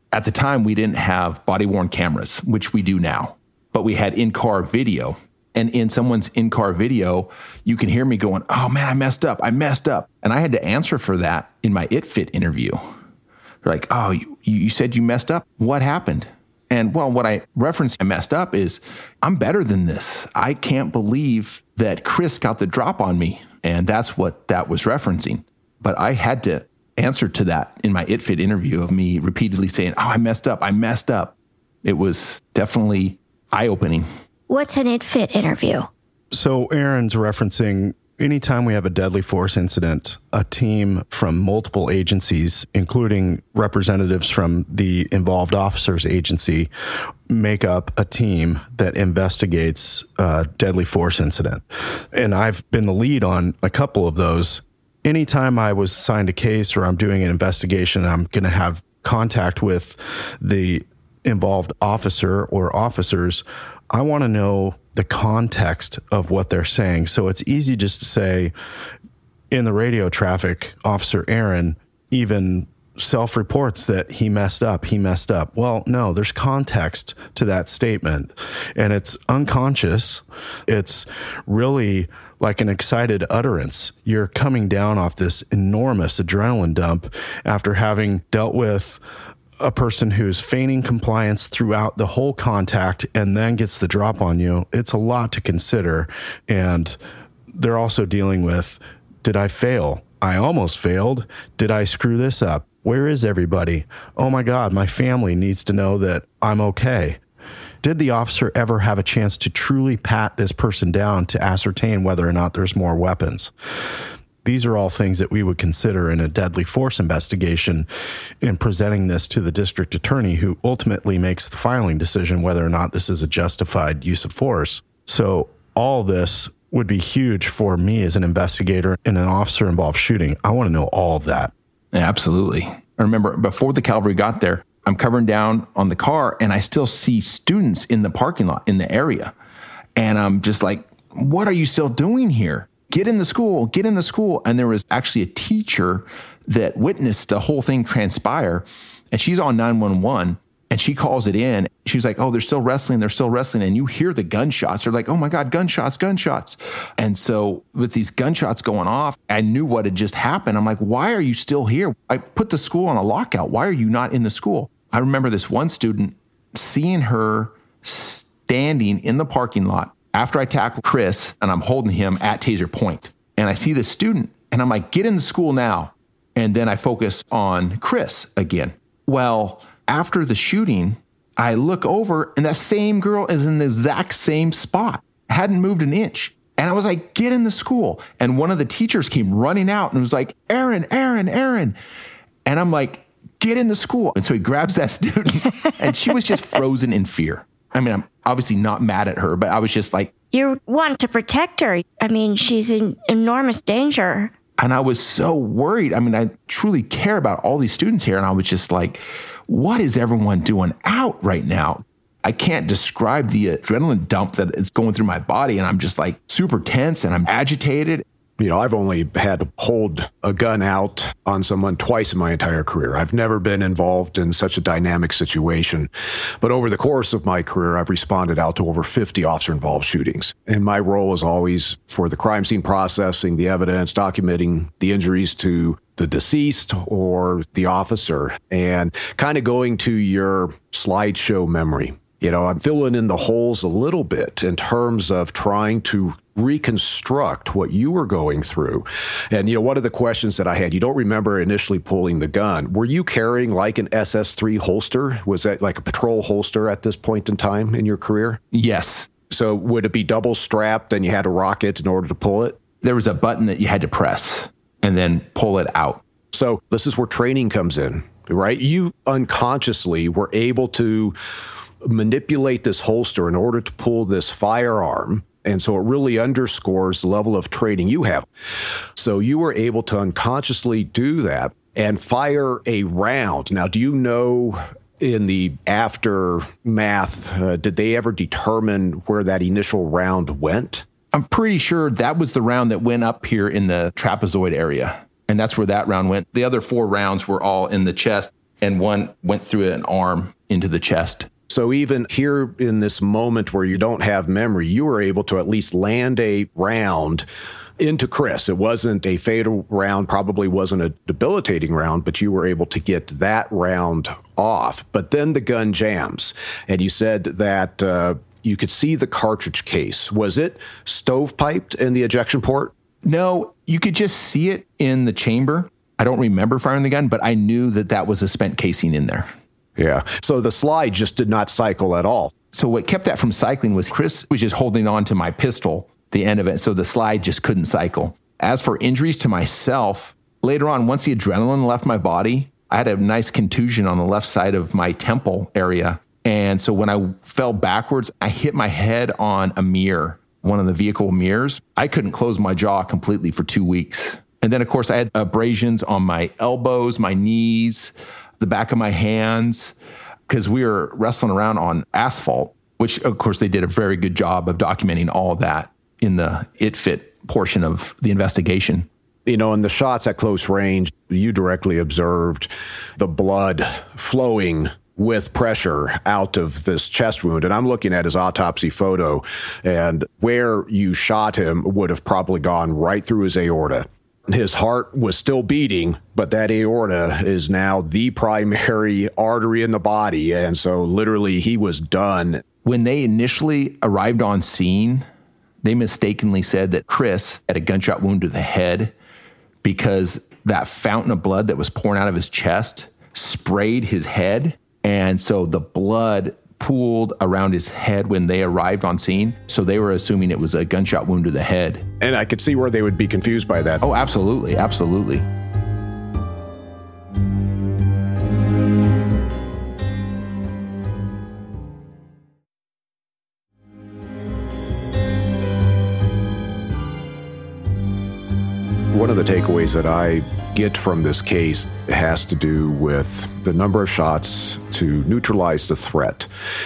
At the time, we didn't have body-worn cameras, which we do now, but we had in-car video. And in someone's in-car video, you can hear me going, oh man, I messed up. And I had to answer for that in my ItFit interview. They're like, oh, you said you messed up? What happened? And well, what I referenced I messed up is I'm better than this. I can't believe that Chris got the drop on me. And that's what that was referencing. But I had to answer to that in my ItFit interview of me repeatedly saying, oh, I messed up. It was definitely eye-opening. What's an ItFit interview? So Aaron's referencing anytime we have a deadly force incident, a team from multiple agencies, including representatives from the involved officer's agency, make up a team that investigates a deadly force incident. And I've been the lead on a couple of those. Anytime I was assigned a case or I'm doing an investigation, I'm going to have contact with the involved officer or officers. I want to know the context of what they're saying. So it's easy just to say, in the radio traffic, Officer Aaron even self-reports that he messed up. Well, no, there's context to that statement, and it's unconscious. It's really like an excited utterance. You're coming down off this enormous adrenaline dump after having dealt with a person who's feigning compliance throughout the whole contact and then gets the drop on you. It's a lot to consider. And they're also dealing with, did I fail? I almost failed. Did I screw this up? Where is everybody? Oh my God, my family needs to know that I'm okay. Did the officer ever have a chance to truly pat this person down to ascertain whether or not there's more weapons? These are all things that we would consider in a deadly force investigation in presenting this to the district attorney, who ultimately makes the filing decision whether or not this is a justified use of force. So all this would be huge for me as an investigator in an officer-involved shooting. I want to know all of that. Yeah, absolutely. I remember before the cavalry got there, I'm covering down on the car and I still see students in the parking lot in the area. And I'm just like, what are you still doing here? Get in the school. And there was actually a teacher that witnessed the whole thing transpire, and she's on 911 and she calls it in. She's like, oh, they're still wrestling. And you hear the gunshots. They're like, oh my God, gunshots. And so with these gunshots going off, I knew what had just happened. I'm like, why are you still here? I put the school on a lockout. Why are you not in the school? I remember this one student seeing her standing in the parking lot after I tackle Chris and I'm holding him at taser point. And I see this student and I'm like, get in the school now. And then I focus on Chris again. Well, after the shooting, I look over and that same girl is in the exact same spot, hadn't moved an inch. And I was like, get in the school. And one of the teachers came running out and was like, Aaron. And I'm like, get in the school. And so he grabs that student and she was just frozen in fear. I mean, I'm obviously not mad at her, but I was just like... You want to protect her. I mean, she's in enormous danger. And I was so worried. I mean, I truly care about all these students here. And I was just like, what is everyone doing out right now? I can't describe the adrenaline dump that is going through my body. And I'm just like super tense and I'm agitated. You know, I've only had to hold a gun out on someone twice in my entire career. I've never been involved in such a dynamic situation. But over the course of my career, I've responded out to over 50 officer-involved shootings. And my role is always for the crime scene processing, the evidence, documenting the injuries to the deceased or the officer, and kind of going to your slideshow memory. You know, I'm filling in the holes a little bit in terms of trying to reconstruct what you were going through. And, you know, one of the questions that I had, you don't remember initially pulling the gun. Were you carrying like an SS3 holster? Was that like a patrol holster at this point in time in your career? Yes. So would it be double strapped and you had to rock it in order to pull it? There was a button that you had to press and then pull it out. So this is where training comes in, right? You unconsciously were able to manipulate this holster in order to pull this firearm. And so it really underscores the level of training you have. So you were able to unconsciously do that and fire a round. Now, do you know in the aftermath, did they ever determine where that initial round went? I'm pretty sure that was the round that went up here in the trapezoid area. And that's where that round went. The other 4 rounds were all in the chest. and one went through an arm into the chest. So even here in this moment where you don't have memory, you were able to at least land a round into Chris. It wasn't a fatal round, probably wasn't a debilitating round, but you were able to get that round off. But then the gun jams, and you said that you could see the cartridge case. Was it stovepiped in the ejection port? No, you could just see it in the chamber. I don't remember firing the gun, but I knew that that was a spent casing in there. Yeah. So the slide just did not cycle at all. So what kept that from cycling was Chris was just holding on to my pistol, the end of it. So the slide just couldn't cycle. As for injuries to myself, later on, once the adrenaline left my body, I had a nice contusion on the left side of my temple area. And so when I fell backwards, I hit my head on a mirror, one of the vehicle mirrors. I couldn't close my jaw completely for 2 weeks. And then, of course, I had abrasions on my elbows, my knees, the back of my hands, because we were wrestling around on asphalt, which, of course, they did a very good job of documenting all of that in the IT-FIT portion of the investigation. You know, in the shots at close range, you directly observed the blood flowing with pressure out of this chest wound. And I'm looking at his autopsy photo, and where you shot him would have probably gone right through his aorta. His heart was still beating, but that aorta is now the primary artery in the body. And so literally he was done. When they initially arrived on scene, they mistakenly said that Chris had a gunshot wound to the head because that fountain of blood that was pouring out of his chest sprayed his head. And so the blood pooled around his head when they arrived on scene. So they were assuming it was a gunshot wound to the head. And I could see where they would be confused by that. Oh, absolutely. Absolutely. One of the takeaways that I get from this case has to do with the number of shots to neutralize the threat.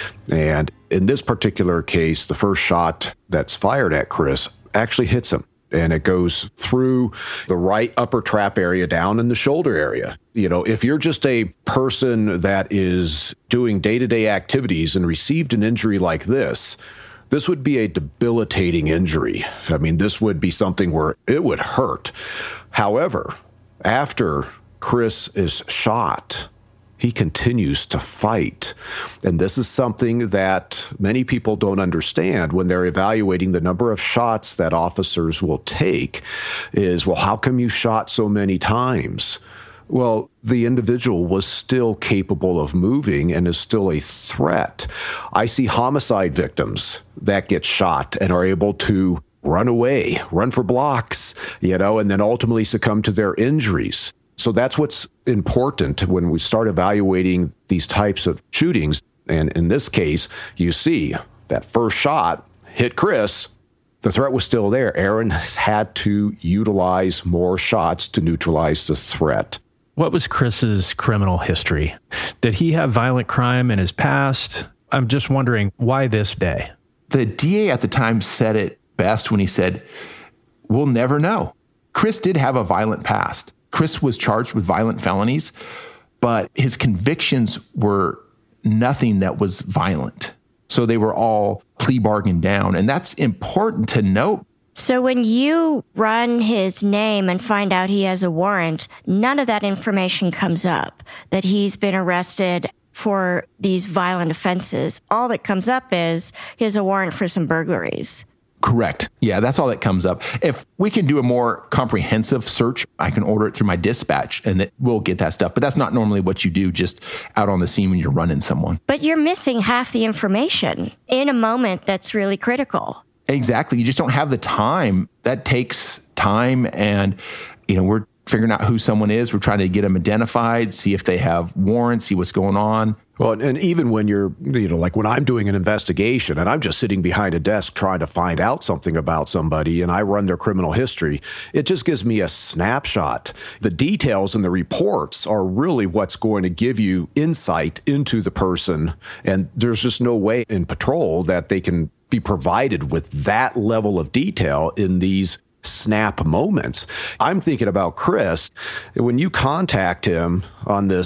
And in this particular case, the first shot that's fired at Chris actually hits him. And it goes through the right upper trap area down in the shoulder area. You know, if you're just a person that is doing day-to-day activities and received an injury like this would be a debilitating injury. I mean, this would be something where it would hurt. However, after Chris is shot, he continues to fight. And this is something that many people don't understand when they're evaluating the number of shots that officers will take is, well, how come you shot so many times? Well, the individual was still capable of moving and is still a threat. I see homicide victims that get shot and are able to run away, run for blocks, you know, and then ultimately succumb to their injuries. So that's what's important when we start evaluating these types of shootings. And in this case, you see that first shot hit Chris. The threat was still there. Aaron has had to utilize more shots to neutralize the threat. What was Chris's criminal history? Did he have violent crime in his past? I'm just wondering, why this day? The DA at the time said it best when he said, we'll never know. Chris did have a violent past. Chris was charged with violent felonies, but his convictions were nothing that was violent. So they were all plea bargained down. And that's important to note. So when you run his name and find out he has a warrant, none of that information comes up, that he's been arrested for these violent offenses. All that comes up is he has a warrant for some burglaries. Correct. Yeah, that's all that comes up. If we can do a more comprehensive search, I can order it through my dispatch and it will get that stuff. But that's not normally what you do just out on the scene when you're running someone. But you're missing half the information in a moment that's really critical. Exactly. You just don't have the time. That takes time. And, you know, we're figuring out who someone is. We're trying to get them identified, see if they have warrants, see what's going on. Well, and even when you're, you know, like when I'm doing an investigation and I'm just sitting behind a desk trying to find out something about somebody and I run their criminal history, it just gives me a snapshot. The details and the reports are really what's going to give you insight into the person. And there's just no way in patrol that they can be provided with that level of detail in these snap moments. I'm thinking about Chris. When you contact him on this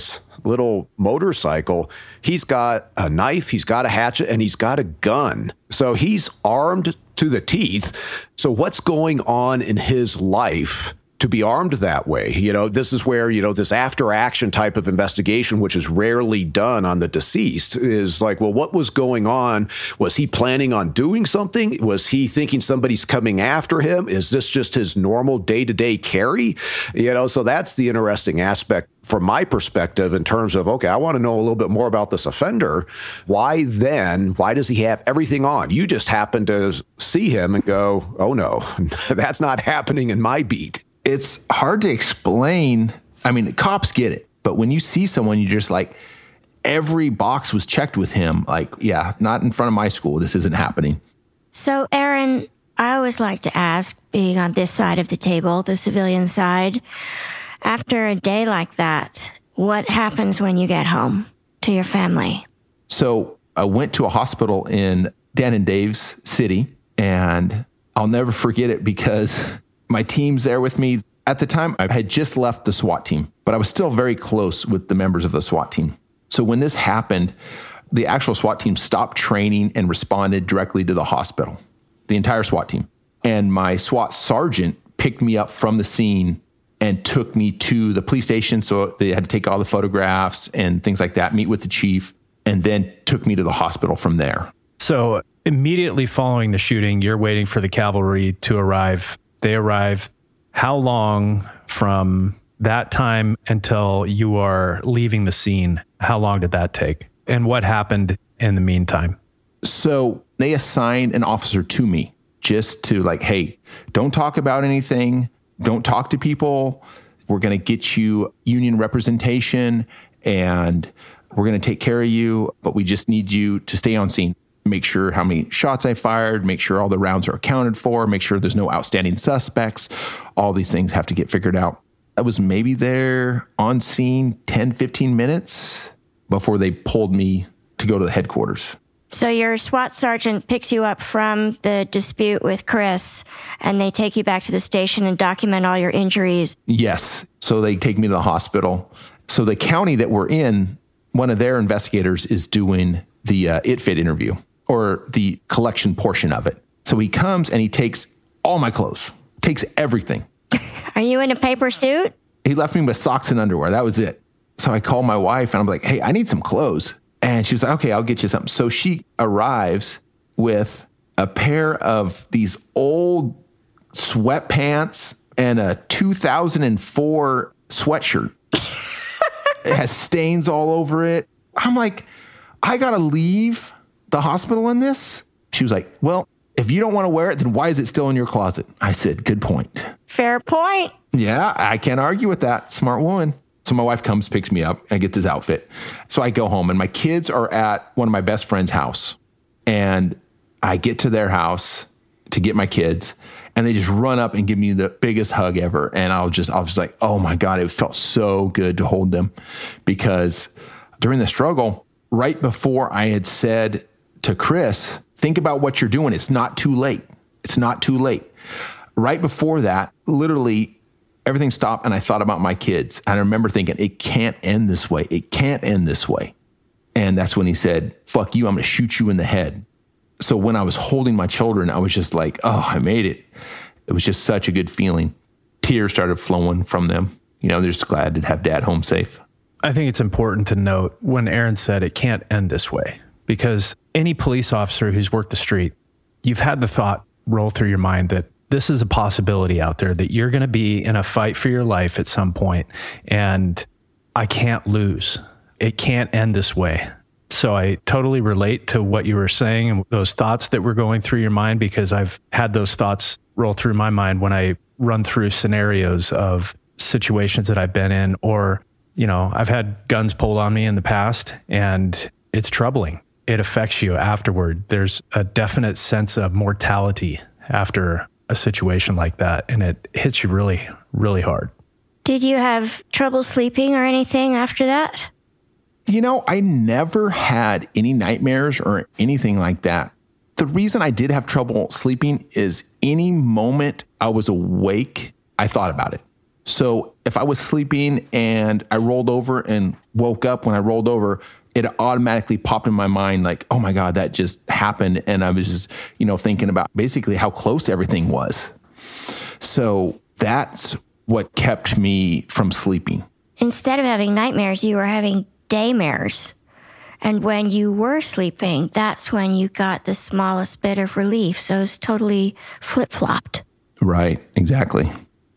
little motorcycle, he's got a knife, he's got a hatchet, and he's got a gun. So he's armed to the teeth. So what's going on in his life to be armed that way? This is where, this after action type of investigation, which is rarely done on the deceased, is like, well, what was going on? Was he planning on doing something? Was he thinking somebody's coming after him? Is this just his normal day-to-day carry? So that's the interesting aspect from my perspective in terms of, okay, I want to know a little bit more about this offender. Why does he have everything on? You just happen to see him and go, oh no, that's not happening in my beat. It's hard to explain. I mean, cops get it, but when you see someone, you just like, every box was checked with him. Like, yeah, not in front of my school. This isn't happening. So, Aaron, I always like to ask, being on this side of the table, the civilian side, after a day like that, what happens when you get home to your family? So I went to a hospital in Dan and Dave's city, and I'll never forget it because my team's there with me. At the time, I had just left the SWAT team, but I was still very close with the members of the SWAT team. So when this happened, the actual SWAT team stopped training and responded directly to the hospital, the entire SWAT team. And my SWAT sergeant picked me up from the scene and took me to the police station. So they had to take all the photographs and things like that, meet with the chief, and then took me to the hospital from there. So immediately following the shooting, you're waiting for the cavalry to arrive. They arrive. How long from that time until you are leaving the scene? How long did that take? And what happened in the meantime? So they assigned an officer to me just to like, hey, don't talk about anything. Don't talk to people. We're going to get you union representation and we're going to take care of you, but we just need you to stay on scene. Make sure how many shots I fired, make sure all the rounds are accounted for, make sure there's no outstanding suspects. All these things have to get figured out. I was maybe there on scene 10, 15 minutes before they pulled me to go to the headquarters. So your SWAT sergeant picks you up from the dispute with Chris, and they take you back to the station and document all your injuries. Yes. So they take me to the hospital. So the county that we're in, one of their investigators is doing the ItFit interview, or the collection portion of it. So he comes and he takes all my clothes, takes everything. Are you in a paper suit? He left me with socks and underwear. That was it. So I called my wife and I'm like, hey, I need some clothes. And she was like, okay, I'll get you something. So she arrives with a pair of these old sweatpants and a 2004 sweatshirt. It has stains all over it. I'm like, I got to leave the hospital in this? She was like, well, if you don't want to wear it, then why is it still in your closet? I said, good point. Fair point. Yeah, I can't argue with that. Smart woman. So my wife comes, picks me up, I get this outfit. So I go home and my kids are at one of my best friend's house. And I get to their house to get my kids and they just run up and give me the biggest hug ever. And I was like, oh my God, it felt so good to hold them because during the struggle, right before I had said to Chris, think about what you're doing. It's not too late. It's not too late. Right before that, literally everything stopped and I thought about my kids. And I remember thinking, it can't end this way. It can't end this way. And that's when he said, fuck you, I'm going to shoot you in the head. So when I was holding my children, I was just like, oh, I made it. It was just such a good feeling. Tears started flowing from them. You know, they're just glad to have dad home safe. I think it's important to note when Aaron said it can't end this way, because any police officer who's worked the street, you've had the thought roll through your mind that this is a possibility out there, that you're going to be in a fight for your life at some point, and I can't lose. It can't end this way. So I totally relate to what you were saying and those thoughts that were going through your mind, because I've had those thoughts roll through my mind when I run through scenarios of situations that I've been in, or, you know, I've had guns pulled on me in the past and it's troubling. It affects you afterward. There's a definite sense of mortality after a situation like that, and it hits you really, really hard. Did you have trouble sleeping or anything after that? You know, I never had any nightmares or anything like that. The reason I did have trouble sleeping is any moment I was awake, I thought about it. So if I was sleeping and I rolled over and woke up, when I rolled over, it automatically popped in my mind like, oh my God, that just happened. And I was just, thinking about basically how close everything was. So that's what kept me from sleeping. Instead of having nightmares, you were having daymares. And when you were sleeping, that's when you got the smallest bit of relief. So it's totally flip-flopped. Right, exactly.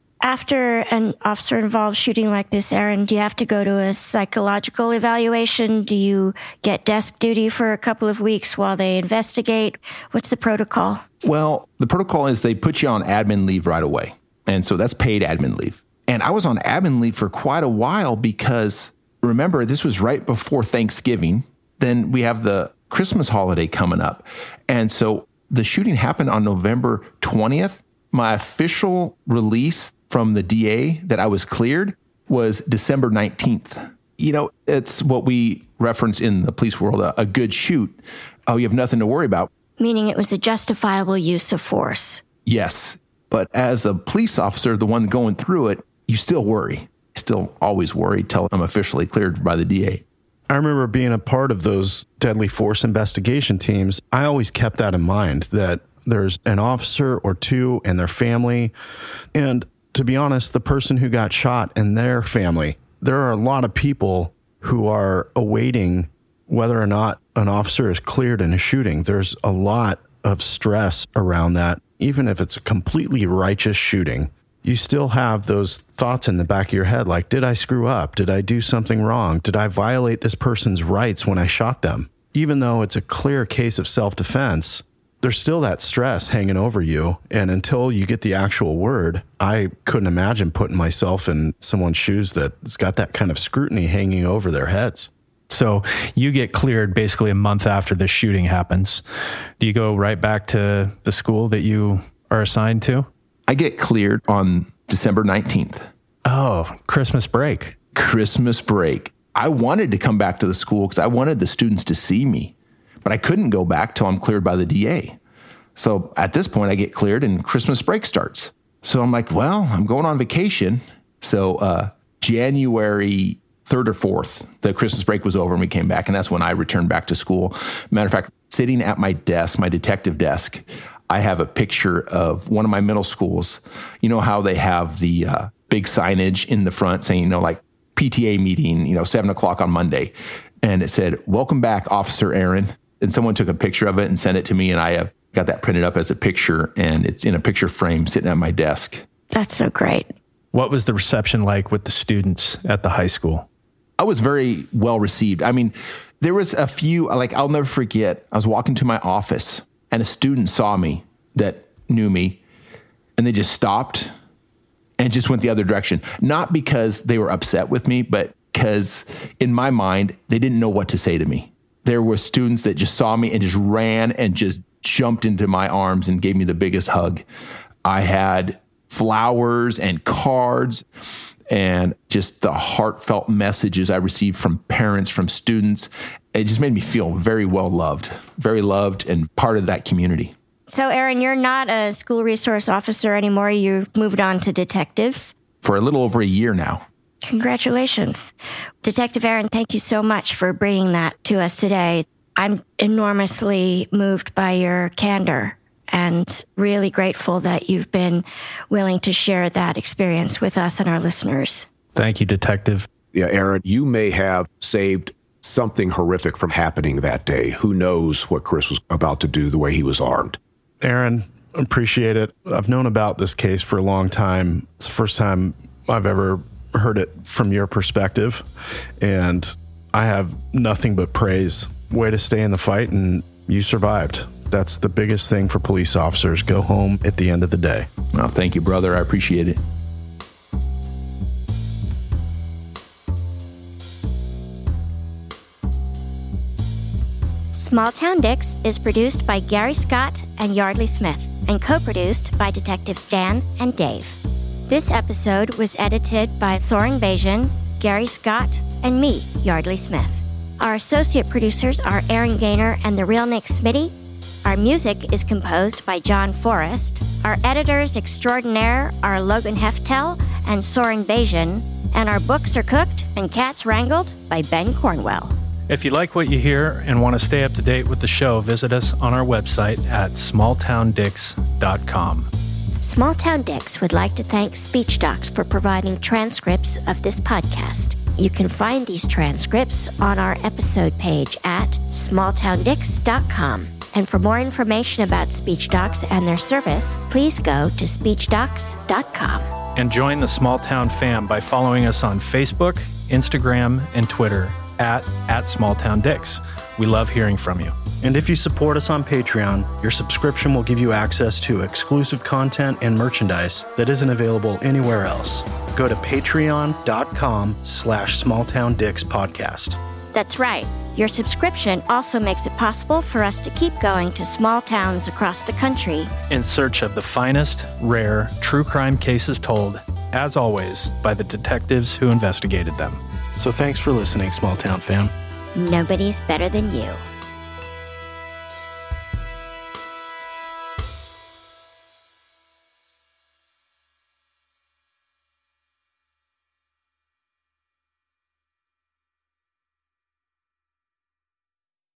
After an officer-involved shooting like this, Aaron, do you have to go to a psychological evaluation? Do you get desk duty for a couple of weeks while they investigate? What's the protocol? Well, the protocol is they put you on admin leave right away. And so that's paid admin leave. And I was on admin leave for quite a while because, remember, this was right before Thanksgiving. Then we have the Christmas holiday coming up. And so the shooting happened on November 20th. My official release from the DA that I was cleared was December 19th. It's what we reference in the police world, a good shoot. Oh, you have nothing to worry about. Meaning it was a justifiable use of force. Yes. But as a police officer, the one going through it, you still worry. Still always worry till I'm officially cleared by the DA. I remember being a part of those deadly force investigation teams. I always kept that in mind, that there's an officer or two and their family. And to be honest, the person who got shot and their family, there are a lot of people who are awaiting whether or not an officer is cleared in a shooting. There's a lot of stress around that. Even if it's a completely righteous shooting, you still have those thoughts in the back of your head, like, did I screw up? Did I do something wrong? Did I violate this person's rights when I shot them? Even though it's a clear case of self-defense, there's still that stress hanging over you. And until you get the actual word, I couldn't imagine putting myself in someone's shoes that's got that kind of scrutiny hanging over their heads. So you get cleared basically a month after the shooting happens. Do you go right back to the school that you are assigned to? I get cleared on December 19th. Oh, Christmas break. Christmas break. I wanted to come back to the school because I wanted the students to see me, but I couldn't go back till I'm cleared by the DA. So at this point, I get cleared and Christmas break starts. So I'm like, well, I'm going on vacation. So January 3rd or 4th, the Christmas break was over and we came back. And that's when I returned back to school. Matter of fact, sitting at my desk, my detective desk, I have a picture of one of my middle schools. You know how they have the big signage in the front saying, like PTA meeting, 7:00 on Monday. And it said, welcome back, Officer Aaron. And someone took a picture of it and sent it to me. And I have got that printed up as a picture and it's in a picture frame sitting at my desk. That's so great. What was the reception like with the students at the high school? I was very well received. I mean, there was a few, like, I'll never forget. I was walking to my office and a student saw me that knew me and they just stopped and just went the other direction. Not because they were upset with me, but because in my mind, they didn't know what to say to me. There were students that just saw me and just ran and just jumped into my arms and gave me the biggest hug. I had flowers and cards and just the heartfelt messages I received from parents, from students. It just made me feel very well loved and part of that community. So, Aaron, you're not a school resource officer anymore. You've moved on to detectives. For a little over a year now. Congratulations. Detective Aaron, thank you so much for bringing that to us today. I'm enormously moved by your candor and really grateful that you've been willing to share that experience with us and our listeners. Thank you, Detective. Yeah, Aaron, you may have saved something horrific from happening that day. Who knows what Chris was about to do the way he was armed. Aaron, appreciate it. I've known about this case for a long time. It's the first time I've ever heard it from your perspective, and I have nothing but praise. Way to stay in the fight, and you survived. That's the biggest thing for police officers. Go home at the end of the day. Well, thank you, brother. I appreciate it. Small Town Dicks is produced by Gary Scott and Yardley Smith and co-produced by Detectives Dan and Dave. This episode was edited by Soren Bajan, Gary Scott, and me, Yardley Smith. Our associate producers are Aaron Gaynor and the real Nick Smitty. Our music is composed by John Forrest. Our editors extraordinaire are Logan Heftel and Soren Bajan, and our books are cooked and cats wrangled by Ben Cornwell. If you like what you hear and want to stay up to date with the show, visit us on our website at smalltowndicks.com. Smalltown Dicks would like to thank SpeechDocs for providing transcripts of this podcast. You can find these transcripts on our episode page at smalltowndicks.com. And for more information about SpeechDocs and their service, please go to speechdocs.com. And join the Small Town fam by following us on Facebook, Instagram, and Twitter at SmallTownDicks. We love hearing from you. And if you support us on Patreon, your subscription will give you access to exclusive content and merchandise that isn't available anywhere else. Go to patreon.com/smalltowndickspodcast. That's right. Your subscription also makes it possible for us to keep going to small towns across the country in search of the finest, rare, true crime cases told, as always, by the detectives who investigated them. So thanks for listening, Small Town fam. Nobody's better than you.